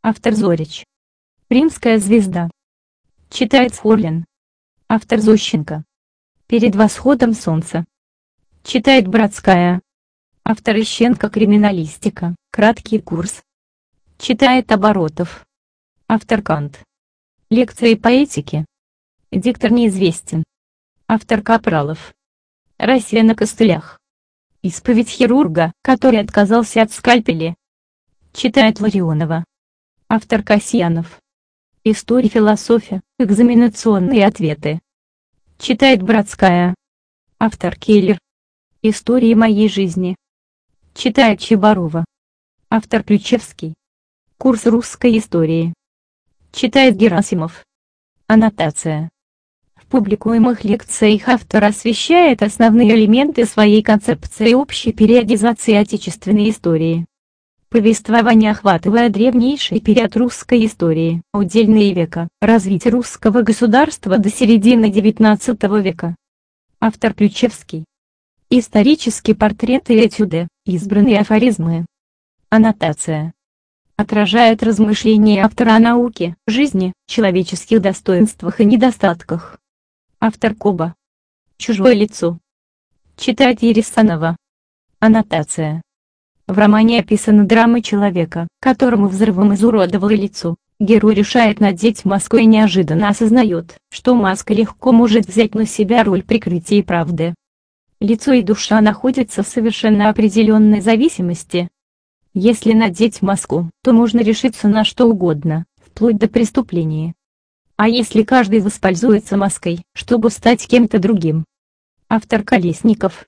Автор Зорич. Римская звезда. Читает Форлин. Автор Зощенко. Перед восходом солнца. Читает Братская. Автор Ищенко. Криминалистика. Краткий курс. Читает Оборотов. Автор Кант. Лекции по этике. Диктор неизвестен. Автор Капралов. Россия на костылях. Исповедь хирурга, который отказался от скальпеля. Читает Ларионова. Автор Касьянов. История, философия, экзаменационные ответы. Читает Братская. Автор Келлер. История моей жизни. Читает Чебарова. Автор Ключевский. Курс русской истории. Читает Герасимов. Аннотация. В публикуемых лекциях автор освещает основные элементы своей концепции общей периодизации отечественной истории. Повествование, охватывая древнейший период русской истории, удельные века, развитие русского государства до середины XIX века. Автор Ключевский. Исторические портреты и этюды, избранные афоризмы. Аннотация. Отражает размышления автора о науке, жизни, человеческих достоинствах и недостатках. Автор Коба. Чужое лицо. Читает Ересанова. Аннотация. В романе описана драма человека, которому взрывом изуродовало лицо. Герой решает надеть маску и неожиданно осознает, что маска легко может взять на себя роль прикрытия правды. Лицо и душа находятся в совершенно определенной зависимости. Если надеть маску, то можно решиться на что угодно, вплоть до преступления. А если каждый воспользуется маской, чтобы стать кем-то другим? Автор Колесников.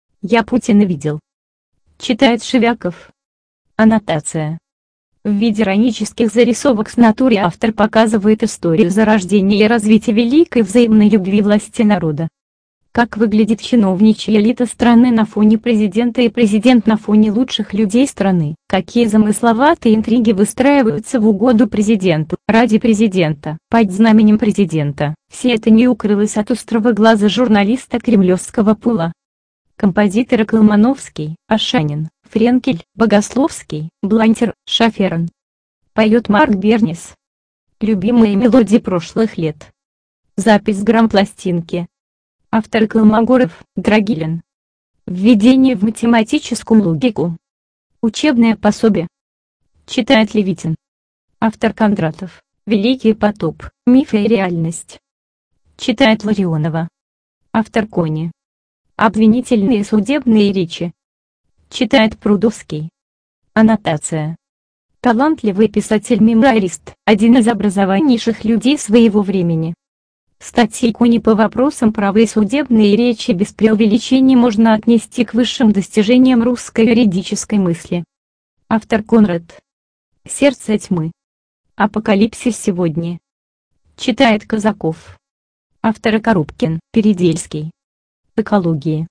Я Путина видел. Читает Шевяков. Аннотация. В виде иронических зарисовок с натуры автор показывает историю зарождения и развития великой взаимной любви власти народа. Как выглядит чиновничья элита страны на фоне президента и президент на фоне лучших людей страны, какие замысловатые интриги выстраиваются в угоду президенту, ради президента, под знаменем президента. Все это не укрылось от острого глаза журналиста кремлевского пула. Композиторы Колмановский, Ашанин, Френкель, Богословский, Блантер, Шаферон. Поет Марк Бернис. Любимые мелодии прошлых лет. Запись грампластинки. Автор Колмогоров, Драгилин. Введение в математическую логику. Учебное пособие. Читает Левитин. Автор Кондратов. Великий потоп. Мифы и реальность. Читает Ларионова. Автор Кони. Обвинительные судебные речи. Читает Прудовский. Аннотация. Талантливый писатель-мемуарист, один из образованнейших людей своего времени. Статьи Кони по вопросам права и судебные речи без преувеличений можно отнести к высшим достижениям русской юридической мысли. Автор Конрад. Сердце тьмы. Апокалипсис сегодня. Читает Казаков. Автор Коробкин, Передельский. Экология.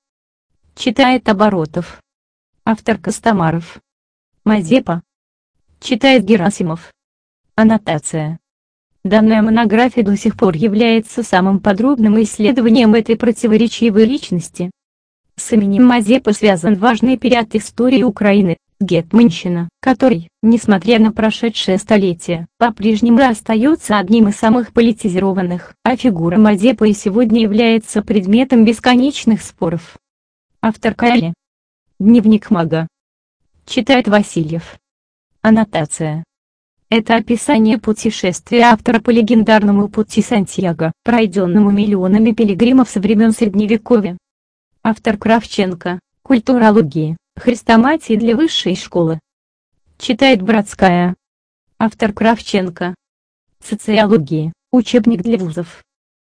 Читает Оборотов. Автор Костомаров. Мазепа. Читает Герасимов. Аннотация. Данная монография до сих пор является самым подробным исследованием этой противоречивой личности. С именем Мазепы связан важный период истории Украины, гетманщина, который, несмотря на прошедшее столетие, по-прежнему остается одним из самых политизированных, а фигура Мазепы и сегодня является предметом бесконечных споров. Автор Кайли. Дневник мага. Читает Васильев. Аннотация. Это описание путешествия автора по легендарному пути Сантьяго, пройденному миллионами пилигримов со времен Средневековья. Автор Кравченко. Культурология. Хрестоматии для высшей школы. Читает Братская. Автор Кравченко. Социология. Учебник для вузов.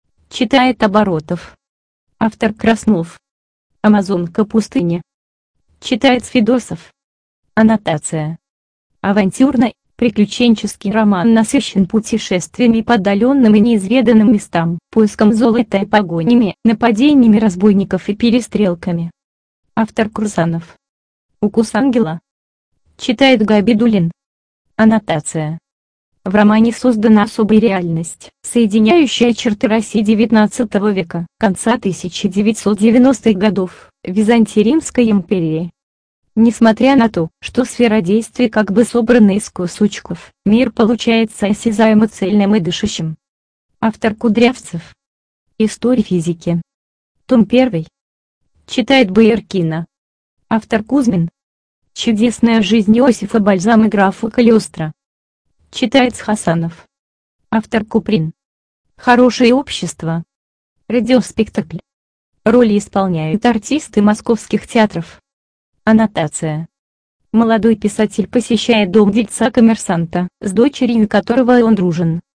Читает Оборотов. Автор Краснов. Амазонка пустыни. Читает Федосов. Аннотация. Авантюрный, приключенческий роман насыщен путешествиями по отдаленным и неизведанным местам, поиском золота и погонями, нападениями разбойников и перестрелками. Автор Курсанов. Укус ангела. Читает Габидуллин. Аннотация. В романе создана особая реальность, соединяющая черты России XIX века, конца 1990-х годов, Византии Римской империи. Несмотря на то, что сфера действий как бы собрана из кусочков, мир получается осязаемо цельным и дышащим. Автор Кудрявцев. История физики. Том 1. Читает Бояркина. Автор Кузьмин. Чудесная жизнь Иосифа Бальзама и графа Калиостро. Читает Хасанов. Автор Куприн. Хорошее общество. Радиоспектакль. Роли исполняют артисты московских театров. Аннотация. Молодой писатель посещает дом дельца-коммерсанта, с дочерью которого он дружен.